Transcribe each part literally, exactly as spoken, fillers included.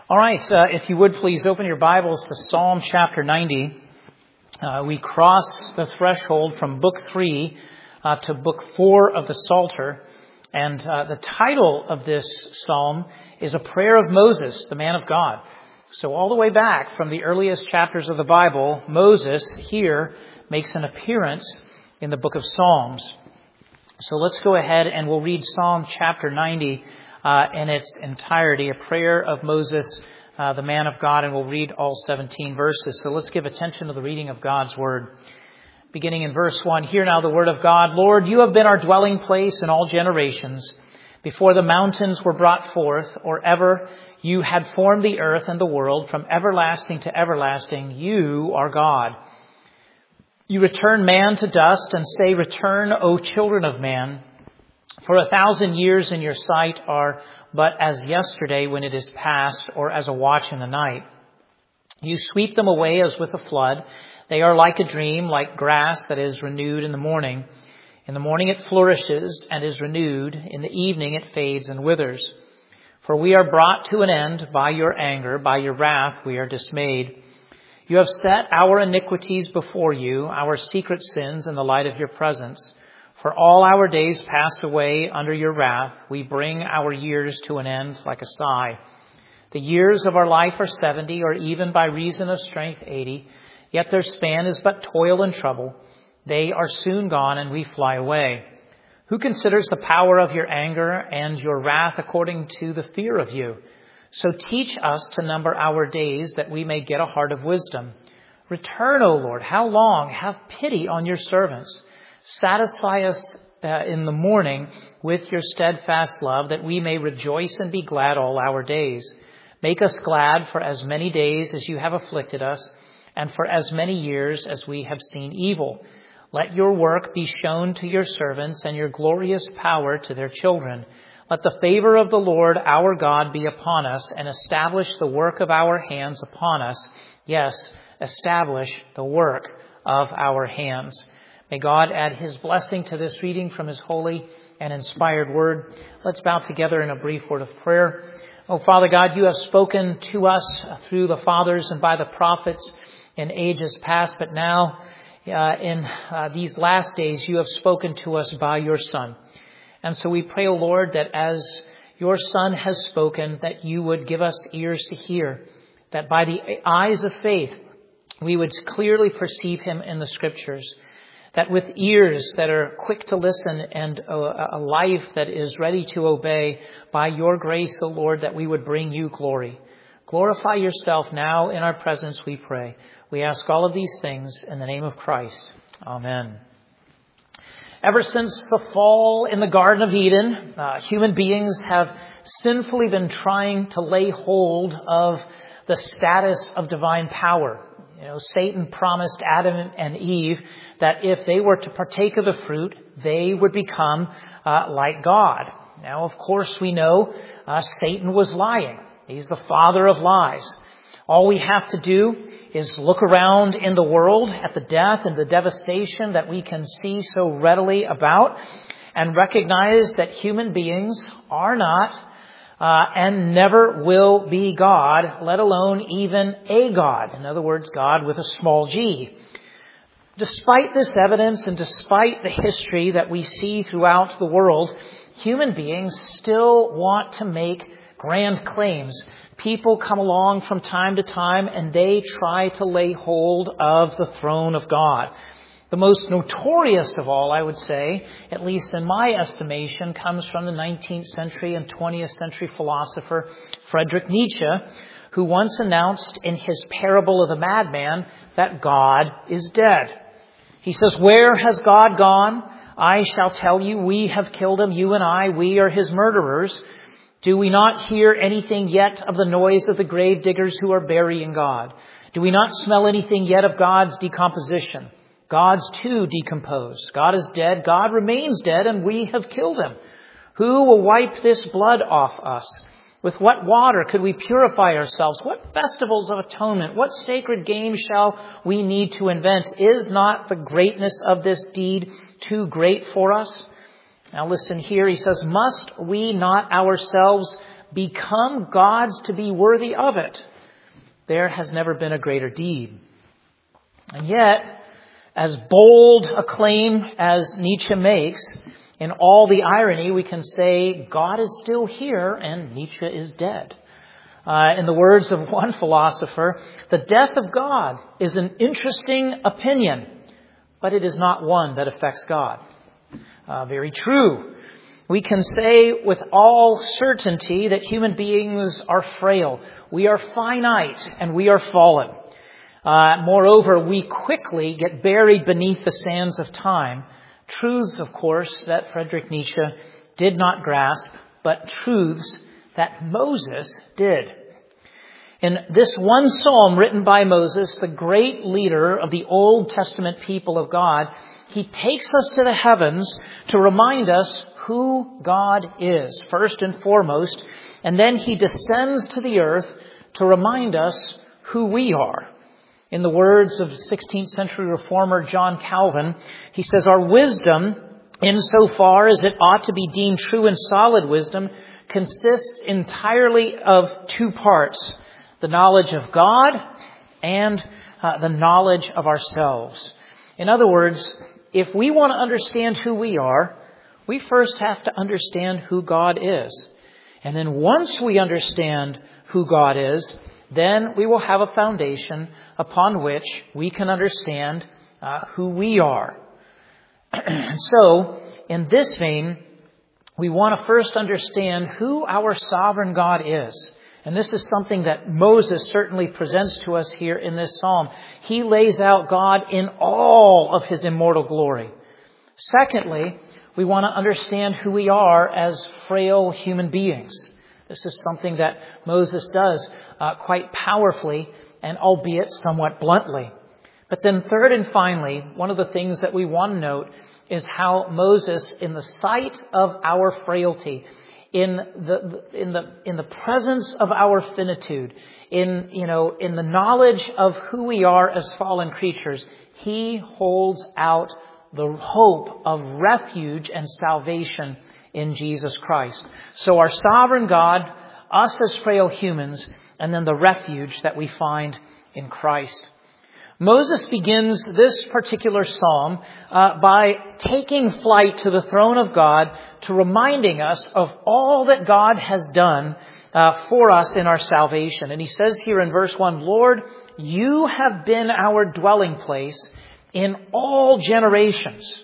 All right, uh, if you would please open your Bibles to Psalm chapter ninety. Uh, we cross the threshold from book three uh, to book four of the Psalter. And uh, the title of this psalm is A Prayer of Moses, the man of God. So all the way back from the earliest chapters of the Bible, Moses here makes an appearance in the book of Psalms. So let's go ahead and we'll read Psalm chapter ninety Uh, in its entirety, a prayer of Moses, uh, the man of God, and we'll read all seventeen verses. So let's give attention to the reading of God's word. Beginning in verse one, hear now the word of God. Lord, you have been our dwelling place in all generations. Before the mountains were brought forth, or ever you had formed the earth and the world, from everlasting to everlasting, you are God. You return man to dust and say, return, O children of man. For a thousand years in your sight are but as yesterday when it is past, or as a watch in the night. You sweep them away as with a flood. They are like a dream, like grass that is renewed in the morning. In the morning it flourishes and is renewed. In the evening it fades and withers. For we are brought to an end by your anger. By your wrath we are dismayed. You have set our iniquities before you, our secret sins in the light of your presence. For all our days pass away under your wrath. We bring our years to an end like a sigh. The years of our life are seventy, or even by reason of strength eighty. Yet their span is but toil and trouble. They are soon gone, and we fly away. Who considers the power of your anger and your wrath according to the fear of you? So teach us to number our days, that we may get a heart of wisdom. Return, O Lord, how long? Have pity on your servants. Satisfy us uh, in the morning with your steadfast love, that we may rejoice and be glad all our days. Make us glad for as many days as you have afflicted us, and for as many years as we have seen evil. Let your work be shown to your servants, and your glorious power to their children. Let the favor of the Lord our God be upon us, and establish the work of our hands upon us. Yes, establish the work of our hands. May God add his blessing to this reading from his holy and inspired word. Let's bow together in a brief word of prayer. Oh, Father God, you have spoken to us through the fathers and by the prophets in ages past, but now uh, in uh, these last days you have spoken to us by your Son. And so we pray, O Lord, that as your Son has spoken, that you would give us ears to hear, that by the eyes of faith we would clearly perceive him in the Scriptures. That with ears that are quick to listen and a, a life that is ready to obey, by your grace, O Lord, that we would bring you glory. Glorify yourself now in our presence, we pray. We ask all of these things in the name of Christ. Amen. Ever since the fall in the Garden of Eden, uh, human beings have sinfully been trying to lay hold of the status of divine power. You know, Satan promised Adam and Eve that if they were to partake of the fruit, they would become uh, like God. Now, of course, we know uh, Satan was lying. He's the father of lies. All we have to do is look around in the world at the death and the devastation that we can see so readily about, and recognize that human beings are not Uh, and never will be God, let alone even a God. In other words, God with a small g. Despite this evidence and despite the history that we see throughout the world, human beings still want to make grand claims. People come along from time to time and they try to lay hold of the throne of God. The most notorious of all, I would say, at least in my estimation, comes from the nineteenth century and twentieth century philosopher Friedrich Nietzsche, who once announced in his parable of the madman that God is dead. He says, "Where has God gone? I shall tell you, we have killed him, you and I, we are his murderers. Do we not hear anything yet of the noise of the grave diggers who are burying God? Do we not smell anything yet of God's decomposition? God's too decomposed. God is dead. God remains dead, and we have killed him. Who will wipe this blood off us? With what water could we purify ourselves? What festivals of atonement? What sacred games shall we need to invent? Is not the greatness of this deed too great for us?" Now listen here. He says, "Must we not ourselves become gods to be worthy of it. There has never been a greater deed. And yet, as bold a claim as Nietzsche makes, in all the irony, we can say God is still here and Nietzsche is dead. Uh, in the words of one philosopher, the death of God is an interesting opinion, but it is not one that affects God. Uh, very true. We can say with all certainty that human beings are frail. We are finite and we are fallen. Uh, moreover, we quickly get buried beneath the sands of time. Truths, of course, that Friedrich Nietzsche did not grasp, but truths that Moses did. In this one psalm written by Moses, the great leader of the Old Testament people of God, he takes us to the heavens to remind us who God is, first and foremost, and then he descends to the earth to remind us who we are. In the words of sixteenth century reformer John Calvin, he says, "Our wisdom, insofar as it ought to be deemed true and solid wisdom, consists entirely of two parts, the knowledge of God and uh, the knowledge of ourselves." In other words, if we want to understand who we are, we first have to understand who God is. And then once we understand who God is, then we will have a foundation upon which we can understand uh, who we are. So, in this vein, we want to first understand who our sovereign God is. And this is something that Moses certainly presents to us here in this psalm. He lays out God in all of his immortal glory. Secondly, we want to understand who we are as frail human beings. This is something that Moses does uh, quite powerfully and albeit somewhat bluntly. But then third and finally, one of the things that we want to note is how Moses, in the sight of our frailty, in the in the in the presence of our finitude, in you know in the knowledge of who we are as fallen creatures, he holds out the hope of refuge and salvation in Jesus Christ. So our sovereign God, us as frail humans, and then the refuge that we find in Christ. Moses begins this particular psalm uh, by taking flight to the throne of God to reminding us of all that God has done uh, for us in our salvation. And he says here in verse one, "Lord, you have been our dwelling place in all generations."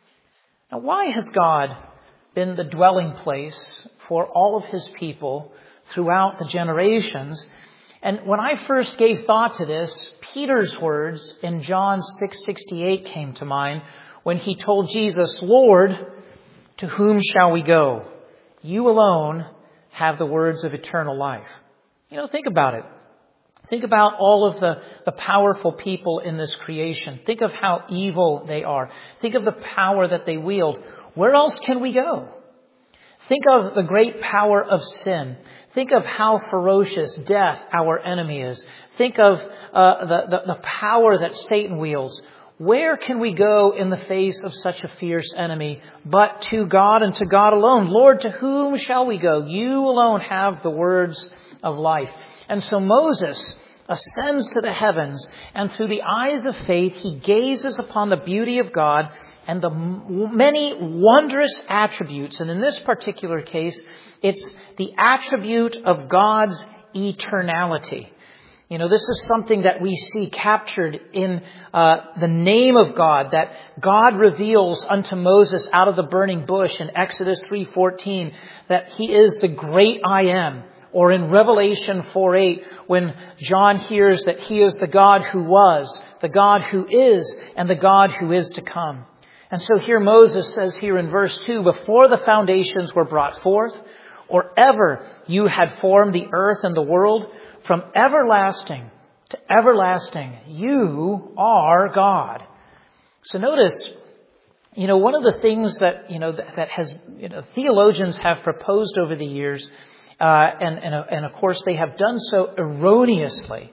Now, why has God been the dwelling place for all of his people throughout the generations? And when I first gave thought to this, Peter's words in John six sixty-eight came to mind when he told Jesus, "Lord, to whom shall we go? You alone have the words of eternal life." You know, think about it. Think about all of the, the powerful people in this creation. Think of how evil they are. Think of the power that they wield. Where else can we go? Think of the great power of sin. Think of how ferocious death, our enemy, is. Think of uh, the, the, the power that Satan wields. Where can we go in the face of such a fierce enemy but to God and to God alone? Lord, to whom shall we go? You alone have the words of life. And so Moses ascends to the heavens, and through the eyes of faith, he gazes upon the beauty of God and the many wondrous attributes. And in this particular case, it's the attribute of God's eternality. You know, this is something that we see captured in uh, the name of God, that God reveals unto Moses out of the burning bush in Exodus three fourteen, that he is the great I am. Or in Revelation four eight, when John hears that he is the God who was, the God who is, and the God who is to come. And so here Moses says here in verse two, "Before the foundations were brought forth, or ever you had formed the earth and the world, from everlasting to everlasting, you are God." So notice, you know, one of the things that, you know, that, that has, you know, theologians have proposed over the years, uh, and, and, and of course they have done so erroneously,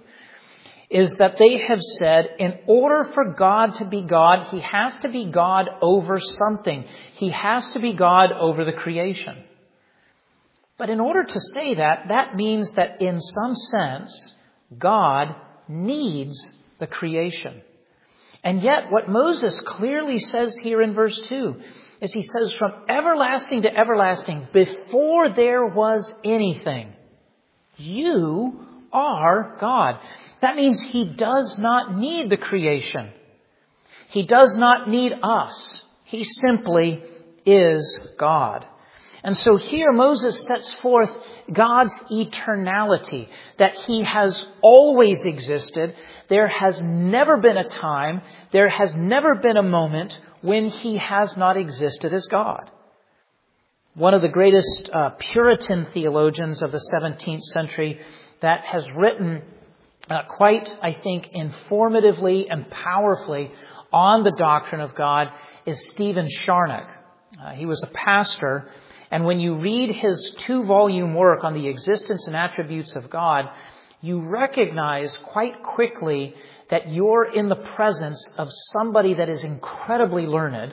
is that they have said in order for God to be God, he has to be God over something. He has to be God over the creation. But in order to say that, that means that in some sense, God needs the creation. And yet what Moses clearly says here in verse two is he says, from everlasting to everlasting, before there was anything, you are God. That means he does not need the creation. He does not need us. He simply is God. And so here Moses sets forth God's eternality, that he has always existed. There has never been a time, there has never been a moment when he has not existed as God. One of the greatest uh, Puritan theologians of the seventeenth century that has written uh, quite, I think, informatively and powerfully on the doctrine of God is Stephen Charnock. Uh, he was a pastor, and when you read his two-volume work on the existence and attributes of God, you recognize quite quickly that you're in the presence of somebody that is incredibly learned,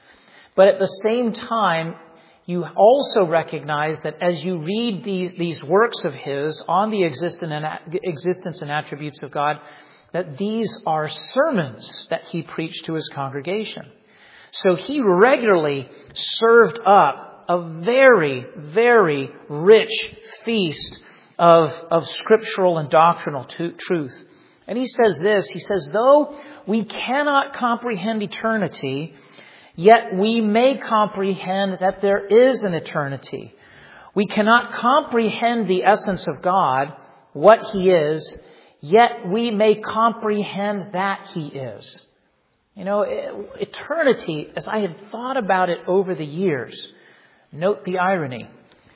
but at the same time, you also recognize that as you read these, these works of his on the existence and attributes of God, that these are sermons that he preached to his congregation. So he regularly served up a very, very rich feast of, of scriptural and doctrinal to, truth. And he says this, he says, though we cannot comprehend eternity, yet we may comprehend that there is an eternity. We cannot comprehend the essence of God, what he is, yet we may comprehend that he is. You know, eternity, as I have thought about it over the years, note the irony.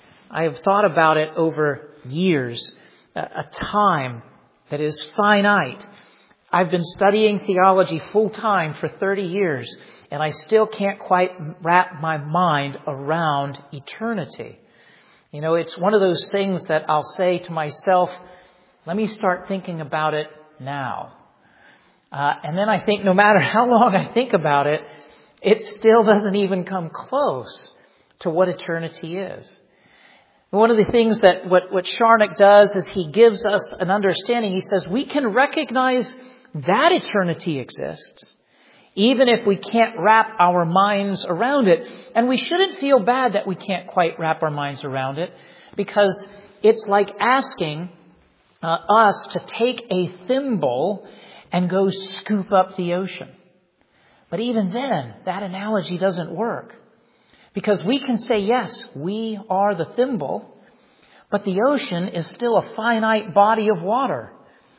I have thought about it over years, a time that is finite. I've been studying theology full time for thirty years, and I still can't quite wrap my mind around eternity. You know, it's one of those things that I'll say to myself, let me start thinking about it now. Uh, and then I think no matter how long I think about it, it still doesn't even come close to what eternity is. One of the things that what, what Charnock does is he gives us an understanding. He says we can recognize that eternity exists, even if we can't wrap our minds around it. And we shouldn't feel bad that we can't quite wrap our minds around it, because it's like asking uh, us to take a thimble and go scoop up the ocean. But even then, that analogy doesn't work. Because we can say, yes, we are the thimble, but the ocean is still a finite body of water.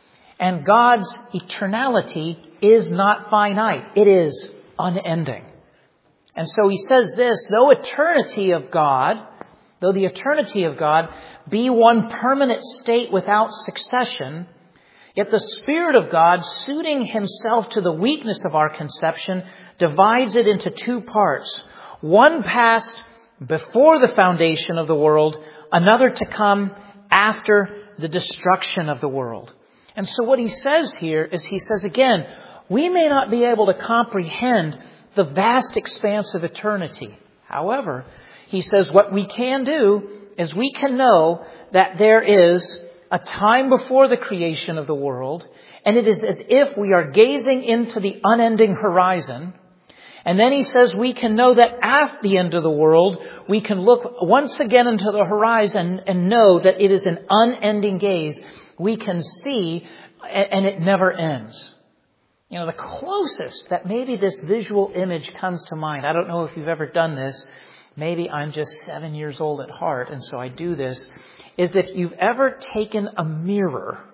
And God's eternality is not finite. It is unending. And so he says this, though eternity of God, though the eternity of God be one permanent state without succession, yet the Spirit of God, suiting himself to the weakness of our conception, divides it into two parts. One passed before the foundation of the world, another to come after the destruction of the world. And so what he says here is he says again, we may not be able to comprehend the vast expanse of eternity. However, he says what we can do is we can know that there is a time before the creation of the world, and it is as if we are gazing into the unending horizon. And then he says we can know that at the end of the world, we can look once again into the horizon and know that it is an unending gaze. We can see, and it never ends. You know, the closest that maybe this visual image comes to mind, I don't know if you've ever done this, maybe I'm just seven years old at heart, and so I do this, is if you've ever taken a mirror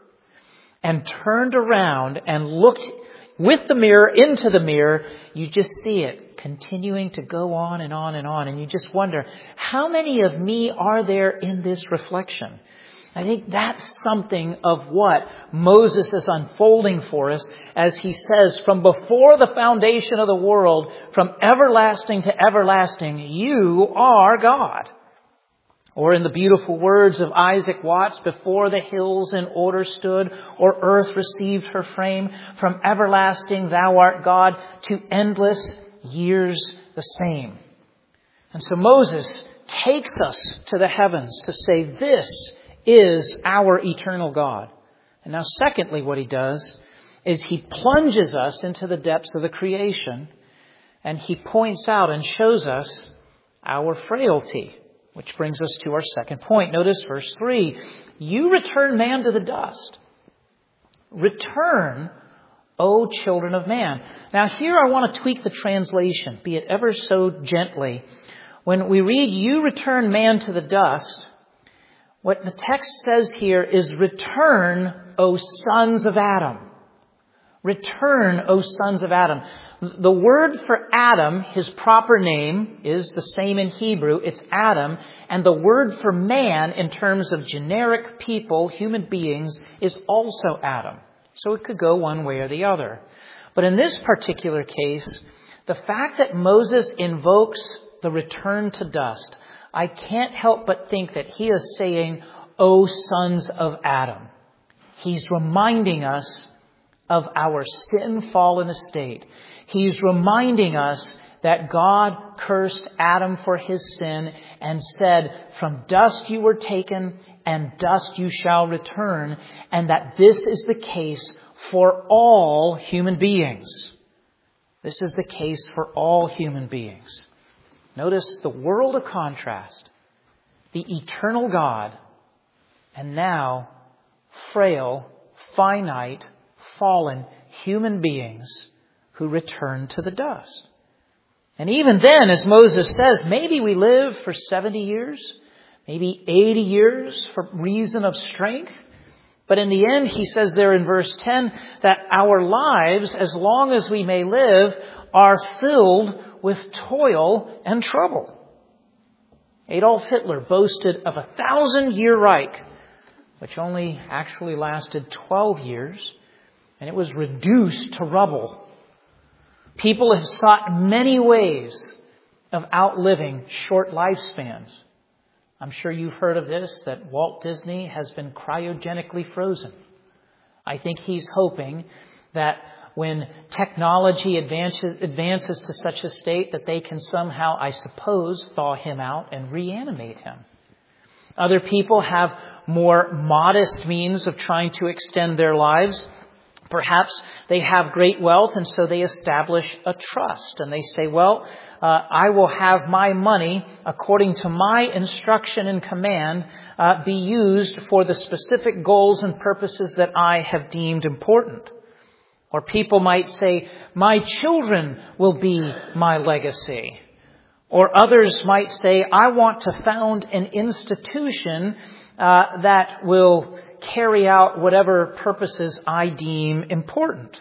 and turned around and looked with the mirror into the mirror, you just see it continuing to go on and on and on. And you just wonder, how many of me are there in this reflection? I think that's something of what Moses is unfolding for us as he says, from before the foundation of the world, from everlasting to everlasting, you are God. Or in the beautiful words of Isaac Watts, before the hills in order stood, or earth received her frame, from everlasting thou art God, to endless years the same. And so Moses takes us to the heavens to say, this is our eternal God. And now secondly, what he does is he plunges us into the depths of the creation, and he points out and shows us our frailty, which brings us to our second point. Notice verse three. You return man to the dust. Return, O children of man. Now here I want to tweak the translation, be it ever so gently. When we read, you return man to the dust, what the text says here is, return, O sons of Adam. Return, O sons of Adam. The word for Adam, his proper name, is the same in Hebrew. It's Adam. And the word for man, in terms of generic people, human beings, is also Adam. So it could go one way or the other. But in this particular case, the fact that Moses invokes the return to dust, I can't help but think that he is saying, O sons of Adam. He's reminding us of our sin-fallen estate. He's reminding us that God cursed Adam for his sin and said, from dust you were taken and dust you shall return, and that this is the case for all human beings. This is the case for all human beings. Notice the world of contrast, the eternal God, and now frail, finite, fallen human beings who return to the dust. And even then, as Moses says, maybe we live for seventy years, maybe eighty years for reason of strength. But in the end, he says there in verse ten that our lives, as long as we may live, are filled with toil and trouble. Adolf Hitler boasted of a thousand-year Reich, which only actually lasted twelve years, and it was reduced to rubble. People have sought many ways of outliving short lifespans. I'm sure you've heard of this, that Walt Disney has been cryogenically frozen. I think he's hoping that when technology advances, advances to such a state that they can somehow, I suppose, thaw him out and reanimate him. Other people have more modest means of trying to extend their lives. Perhaps they have great wealth, and so they establish a trust. And they say, well, uh, I will have my money, according to my instruction and command, uh, be used for the specific goals and purposes that I have deemed important. Or people might say, my children will be my legacy. Or others might say, I want to found an institution uh, that will carry out whatever purposes I deem important.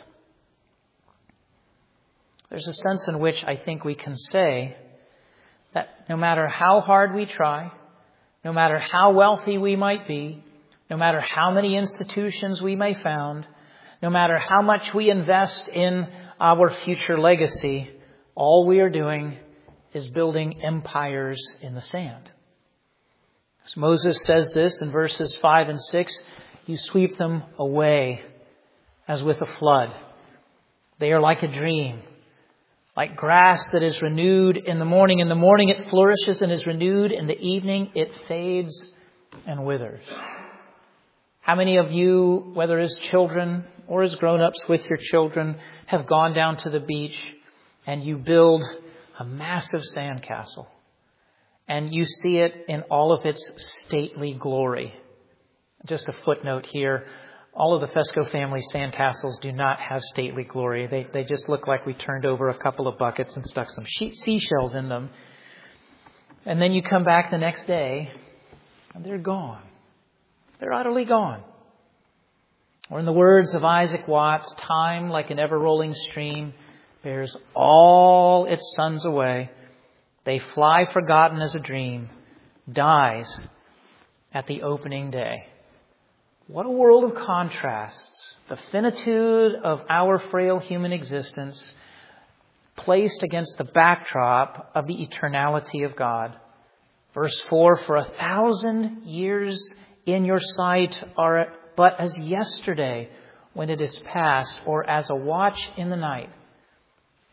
There's a sense in which I think we can say that no matter how hard we try, no matter how wealthy we might be, no matter how many institutions we may found, no matter how much we invest in our future legacy, all we are doing is building empires in the sand. As Moses says this in verses five and six, you sweep them away as with a flood. They are like a dream, like grass that is renewed in the morning. In the morning it flourishes and is renewed. In the evening it fades and withers. How many of you, whether as children or as grown-ups with your children, have gone down to the beach and you build a massive sandcastle? And you see it in all of its stately glory. Just a footnote here. All of the Fesco family sandcastles do not have stately glory. They they just look like we turned over a couple of buckets and stuck some she- seashells in them. And then you come back the next day and they're gone. They're utterly gone. Or in the words of Isaac Watts, time, like an ever-rolling stream, bears all its sons away. They fly forgotten as a dream, dies at the opening day. What a world of contrasts. The finitude of our frail human existence placed against the backdrop of the eternality of God. Verse four, for a thousand years in your sight are but as yesterday when it is past, or as a watch in the night.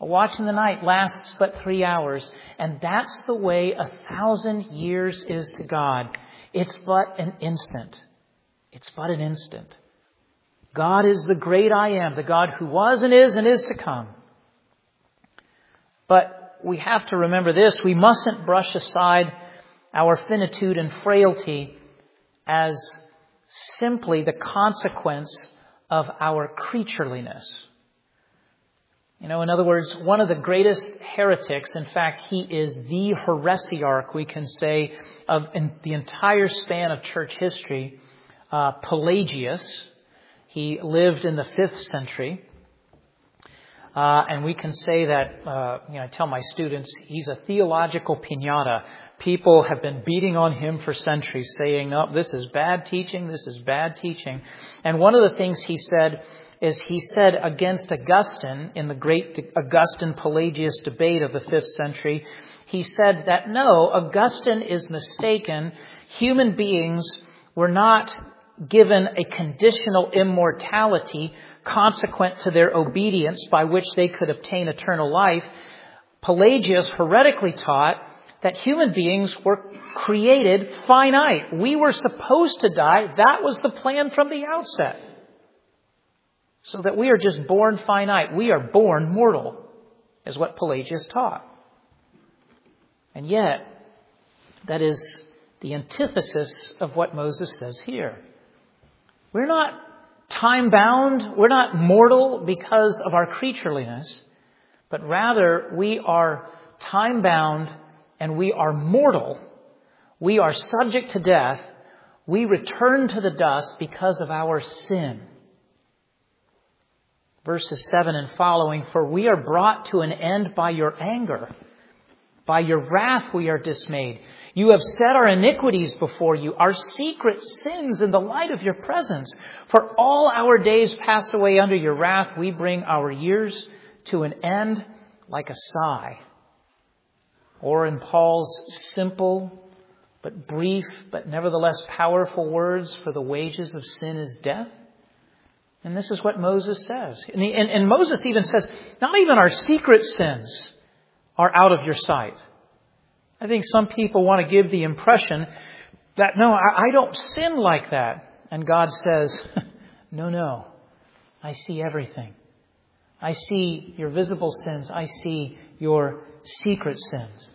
A watch in the night lasts but three hours. And that's the way a thousand years is to God. It's but an instant. It's but an instant. God is the great I am, the God who was and is and is to come. But we have to remember this. We mustn't brush aside our finitude and frailty as simply the consequence of our creatureliness. You know, in other words, one of the greatest heretics, in fact, he is the heresiarch, we can say, of in the entire span of church history, uh, Pelagius. He lived in the fifth century. Uh, and we can say that, uh, you know, I tell my students, he's a theological piñata. People have been beating on him for centuries, saying, no, this is bad teaching, this is bad teaching. And one of the things he said is he said against Augustine, in the great Augustine-Pelagius debate of the fifth century, he said that, no, Augustine is mistaken. Human beings were not given a conditional immortality consequent to their obedience by which they could obtain eternal life. Pelagius heretically taught that human beings were created finite. We were supposed to die. That was the plan from the outset. So that we are just born finite. We are born mortal, is what Pelagius taught. And yet, that is the antithesis of what Moses says here. We're not time-bound. We're not mortal because of our creatureliness, but rather we are time-bound and we are mortal. We are subject to death. We return to the dust because of our sin. Verses seven and following, for we are brought to an end by your anger. By your wrath we are dismayed. You have set our iniquities before you, our secret sins in the light of your presence. For all our days pass away under your wrath. We bring our years to an end like a sigh. Or in Paul's simple but brief but nevertheless powerful words, for the wages of sin is death. And this is what Moses says. And, he, and, and Moses even says, not even our secret sins are out of your sight. I think some people want to give the impression that, no, I, I don't sin like that. And God says, no, no, I see everything. I see your visible sins. I see your secret sins.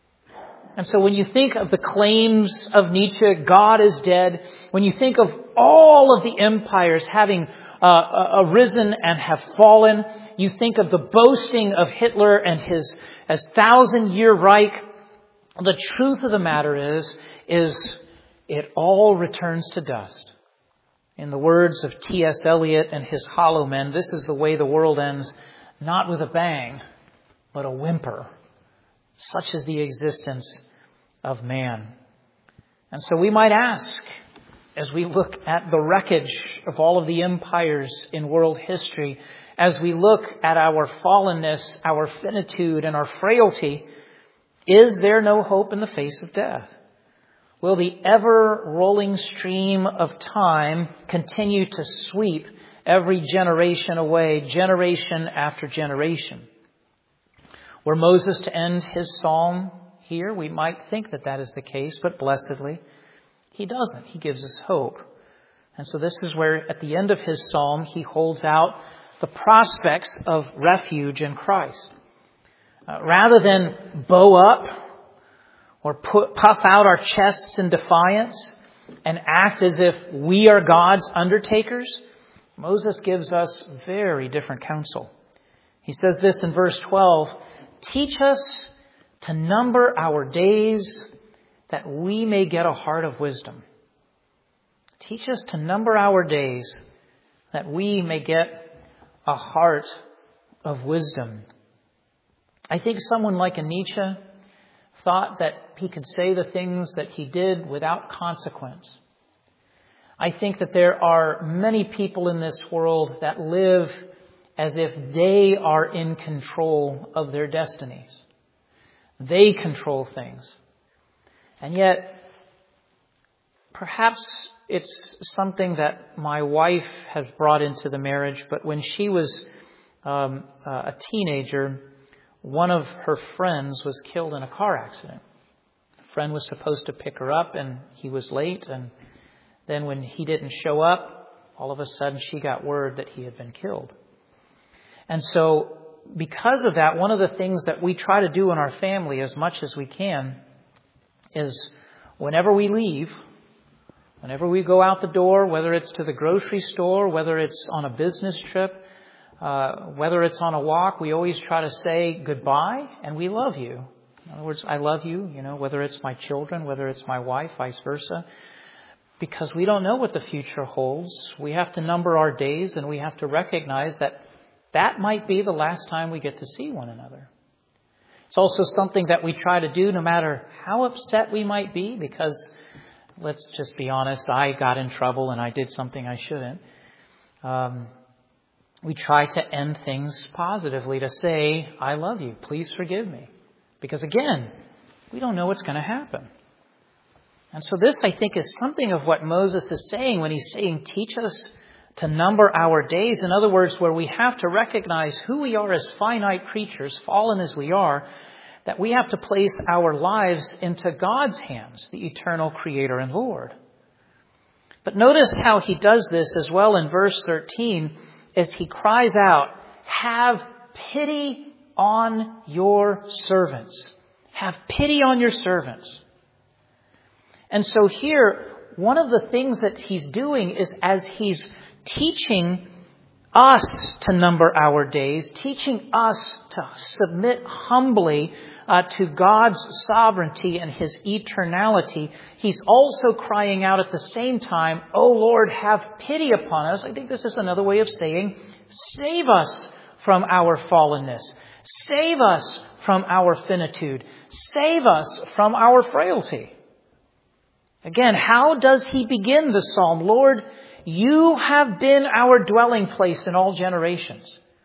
And so when you think of the claims of Nietzsche, God is dead, when you think of all of the empires having uh, arisen and have fallen, you think of the boasting of Hitler and his, his thousand-year Reich, the truth of the matter is, is it all returns to dust. In the words of T S Eliot and his Hollow Men, this is the way the world ends, not with a bang, but a whimper. Such is the existence of man. And so we might ask, as we look at the wreckage of all of the empires in world history, as we look at our fallenness, our finitude, and our frailty, is there no hope in the face of death? Will the ever-rolling stream of time continue to sweep every generation away, generation after generation? Were Moses to end his psalm here, we might think that that is the case, but blessedly, he doesn't. He gives us hope. And so this is where, at the end of his psalm, he holds out the prospects of refuge in Christ. Uh, rather than bow up or put, puff out our chests in defiance and act as if we are God's undertakers, Moses gives us very different counsel. He says this in verse twelve, teach us to number our days that we may get a heart of wisdom. Teach us to number our days that we may get a heart of wisdom. I think someone like a Nietzsche thought that he could say the things that he did without consequence. I think that there are many people in this world that live as if they are in control of their destinies. They control things. And yet, perhaps it's something that my wife has brought into the marriage, but when she was um, a teenager, one of her friends was killed in a car accident. A friend was supposed to pick her up, and he was late. And then when he didn't show up, all of a sudden she got word that he had been killed. And so because of that, one of the things that we try to do in our family as much as we can is whenever we leave, whenever we go out the door, whether it's to the grocery store, whether it's on a business trip, uh, whether it's on a walk, we always try to say goodbye and we love you. In other words, I love you, you know, whether it's my children, whether it's my wife, vice versa. Because we don't know what the future holds. We have to number our days, and we have to recognize that that might be the last time we get to see one another. It's also something that we try to do no matter how upset we might be, because let's just be honest, I got in trouble and I did something I shouldn't. Um, we try to end things positively, to say, I love you, please forgive me. Because again, we don't know what's going to happen. And so this, I think, is something of what Moses is saying when he's saying, teach us to number our days. In other words, where we have to recognize who we are as finite creatures, fallen as we are, that we have to place our lives into God's hands, the eternal Creator and Lord. But notice how he does this as well in verse thirteen, as he cries out, have pity on your servants. Have pity on your servants. And so here, one of the things that he's doing is, as he's teaching us to number our days, teaching us to submit humbly uh, to God's sovereignty and His eternality, he's also crying out at the same time, "Oh Lord, have pity upon us." I think this is another way of saying, save us from our fallenness. Save us from our finitude. Save us from our frailty. Again, how does he begin the psalm? Lord, you have been our dwelling place in all generations.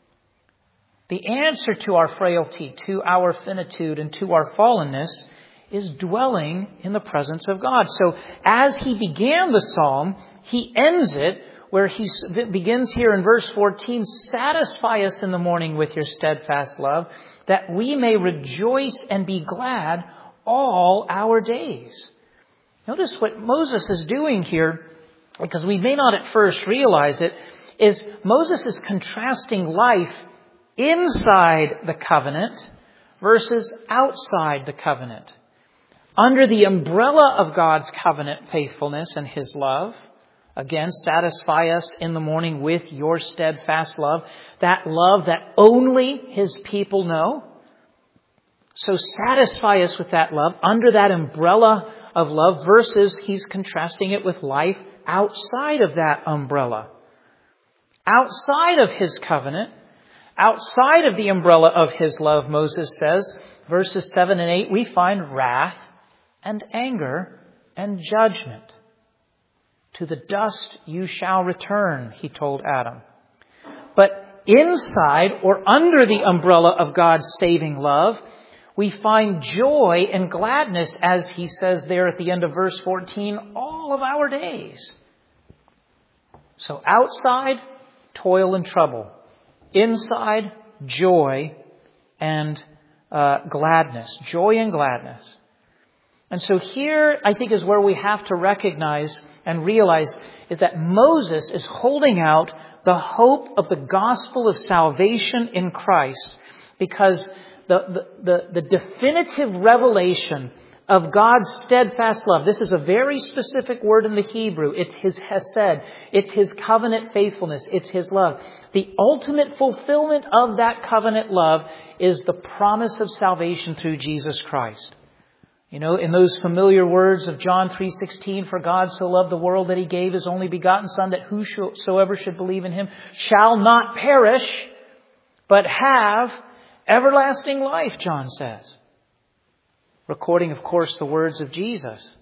The answer to our frailty, to our finitude, and to our fallenness is dwelling in the presence of God. So as he began the psalm, he ends it where he begins here in verse fourteen, satisfy us in the morning with your steadfast love, that we may rejoice and be glad all our days. Notice what Moses is doing here, because we may not at first realize it, is Moses is contrasting life inside the covenant versus outside the covenant. Under the umbrella of God's covenant faithfulness and His love, again, satisfy us in the morning with your steadfast love, that love that only His people know. So satisfy us with that love under that umbrella of love, versus he's contrasting it with life outside of that umbrella. Outside of His covenant, outside of the umbrella of His love, Moses says, verses seven and eight, we find wrath and anger and judgment. To the dust you shall return, he told Adam. But inside or under the umbrella of God's saving love, we find joy and gladness, as he says there at the end of verse fourteen, all of our days. So outside, toil and trouble. Inside, joy and uh, gladness. Joy and gladness. And so here, I think, is where we have to recognize and realize is that Moses is holding out the hope of the gospel of salvation in Christ, because the, the, the, the definitive revelation of God's steadfast love, this is a very specific word in the Hebrew. It's His hesed. It's His covenant faithfulness. It's His love. The ultimate fulfillment of that covenant love is the promise of salvation through Jesus Christ. You know, in those familiar words of John three sixteen, for God so loved the world that He gave His only begotten Son, that whosoever should believe in Him shall not perish, but have everlasting life, John says. Recording, of course, the words of Jesus.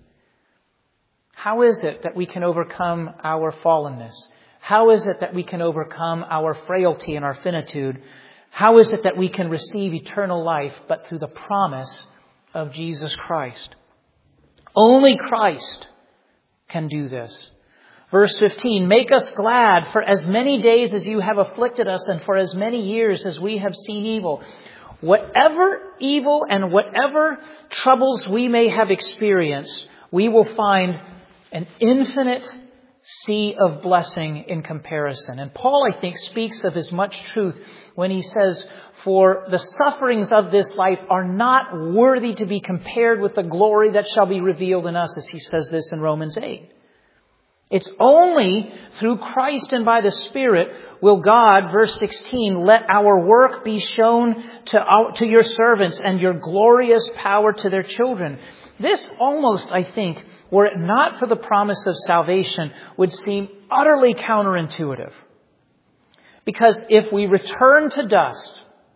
How is it that we can overcome our fallenness? How is it that we can overcome our frailty and our finitude? How is it that we can receive eternal life but through the promise of Jesus Christ? Only Christ can do this. Verse fifteen, make us glad for as many days as you have afflicted us, and for as many years as we have seen evil. whatever evil and whatever troubles we may have experienced, we will find an infinite sea of blessing in comparison. And Paul, I think, speaks of as much truth when he says, for the sufferings of this life are not worthy to be compared with the glory that shall be revealed in us, as he says this in Romans eight. It's only through Christ and by the Spirit will God, verse sixteen, let our work be shown to, our, to your servants and your glorious power to their children. This almost, I think, were it not for the promise of salvation, would seem utterly counterintuitive. Because if we return to dust,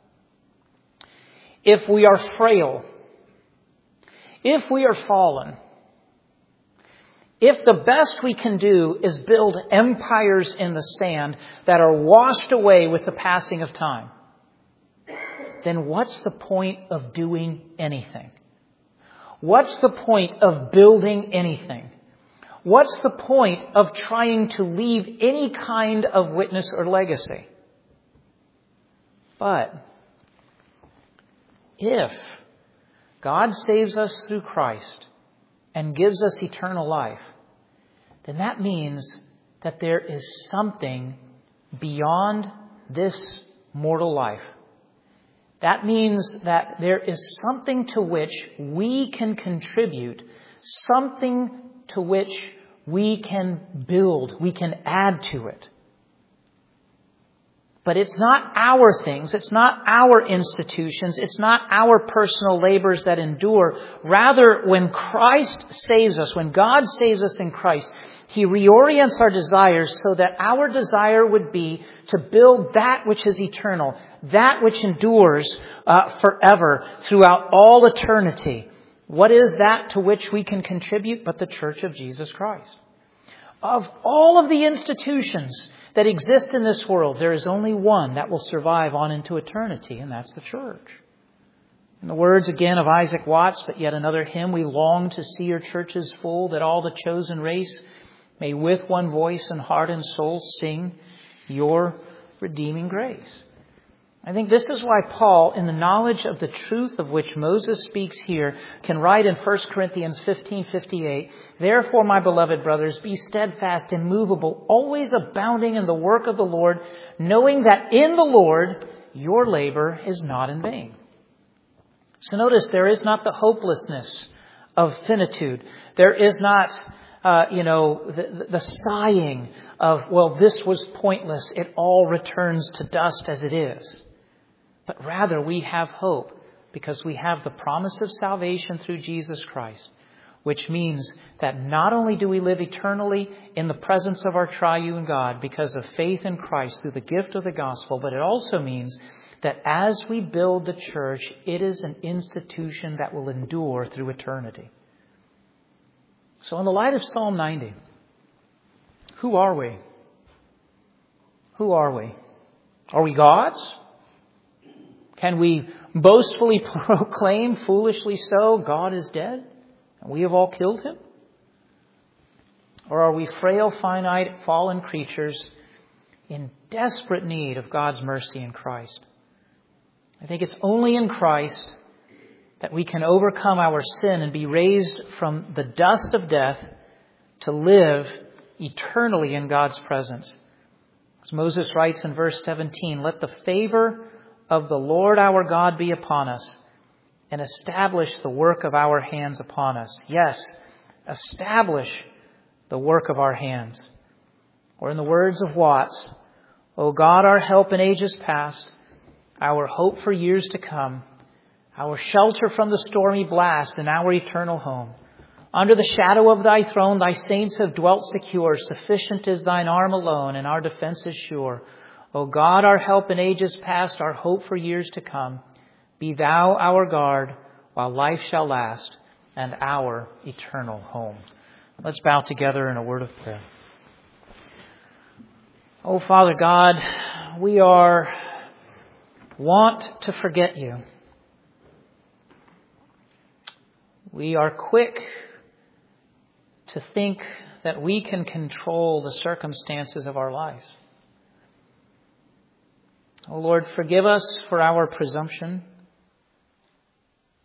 if we are frail, if we are fallen, if the best we can do is build empires in the sand that are washed away with the passing of time, then what's the point of doing anything? What's the point of building anything? What's the point of trying to leave any kind of witness or legacy? But if God saves us through Christ and gives us eternal life, then that means that there is something beyond this mortal life. That means that there is something to which we can contribute, something to which we can build, we can add to it. But it's not our things, it's not our institutions, it's not our personal labors that endure. Rather, when Christ saves us, when God saves us in Christ, He reorients our desires so that our desire would be to build that which is eternal, that which endures uh, forever throughout all eternity. What is that to which we can contribute but the Church of Jesus Christ? Of all of the institutions that exist in this world, there is only one that will survive on into eternity, and that's the church. In the words again of Isaac Watts, but yet another hymn, we long to see your churches full, that all the chosen race may with one voice and heart and soul sing your redeeming grace. I think this is why Paul, in the knowledge of the truth of which Moses speaks here, can write in First Corinthians fifteen fifty-eight, therefore, my beloved brothers, be steadfast, immovable, always abounding in the work of the Lord, knowing that in the Lord your labor is not in vain. So notice, there is not the hopelessness of finitude. There is not, uh, you know, the, the sighing of, well, this was pointless. It all returns to dust as it is. But rather, we have hope because we have the promise of salvation through Jesus Christ, which means that not only do we live eternally in the presence of our triune God because of faith in Christ through the gift of the gospel, but it also means that as we build the church, it is an institution that will endure through eternity. So in the light of Psalm ninety, who are we? Who are we? Are we God's? Can we boastfully proclaim, foolishly so, God is dead and we have all killed him? Or are we frail, finite, fallen creatures in desperate need of God's mercy in Christ? I think it's only in Christ that we can overcome our sin and be raised from the dust of death to live eternally in God's presence. As Moses writes in verse seventeen, let the favor of the Lord our God be upon us, and establish the work of our hands upon us. Yes, establish the work of our hands. Or in the words of Watts, O God, our help in ages past, our hope for years to come, our shelter from the stormy blast and our eternal home. Under the shadow of thy throne, thy saints have dwelt secure. Sufficient is thine arm alone, and our defense is sure. O God, our help in ages past, our hope for years to come, be thou our guard while life shall last and our eternal home. Let's bow together in a word of prayer. Oh, Father God, we are wont to forget you. We are quick to think that we can control the circumstances of our lives. Oh Lord, forgive us for our presumption.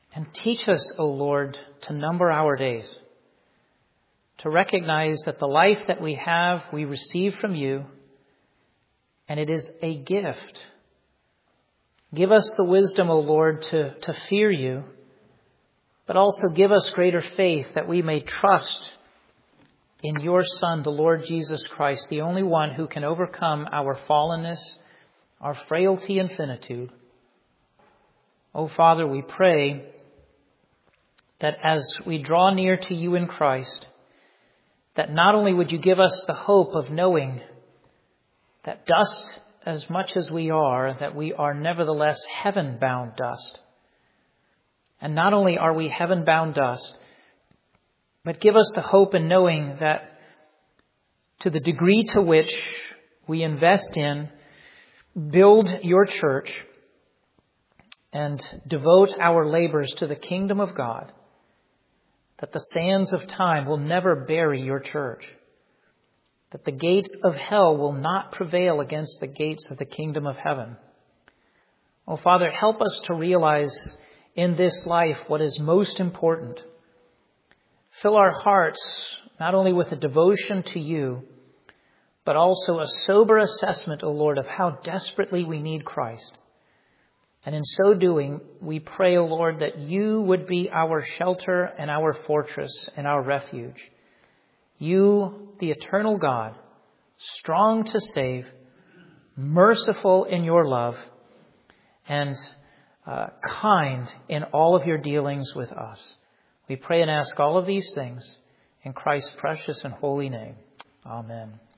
And teach us, O Lord, to number our days, to recognize that the life that we have, we receive from you, and it is a gift. Give us the wisdom, O Lord, to, to fear you, but also give us greater faith that we may trust in your Son, the Lord Jesus Christ, the only one who can overcome our fallenness, our frailty and finitude. O Father, we pray that as we draw near to you in Christ, that not only would you give us the hope of knowing that dust as much as we are, that we are nevertheless heaven-bound dust. And not only are we heaven-bound dust, but give us the hope in knowing that to the degree to which we invest in, build your church, and devote our labors to the kingdom of God, that the sands of time will never bury your church, that the gates of hell will not prevail against the gates of the kingdom of heaven. Oh, Father, help us to realize in this life what is most important. Fill our hearts not only with a devotion to you, but also a sober assessment, O Lord, of how desperately we need Christ. And in so doing, we pray, O Lord, that you would be our shelter and our fortress and our refuge. You, the eternal God, strong to save, merciful in your love, and uh, kind in all of your dealings with us. We pray and ask all of these things in Christ's precious and holy name. Amen.